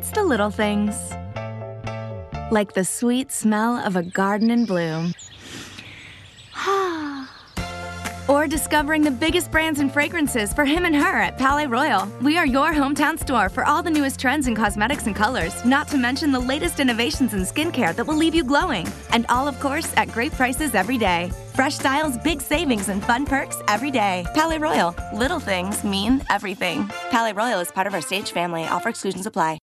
It's the little things. Like the sweet smell of a garden in bloom. Or discovering the biggest brands and fragrances for him and her at Palais Royal. We are your hometown store for all the newest trends in cosmetics and colors, not to mention the latest innovations in skincare that will leave you glowing. And all, of course, at great prices every day. Fresh styles, big savings, and fun perks every day. Palais Royal. Little things mean everything. Palais Royal is part of our Stage family. Offer exclusions apply.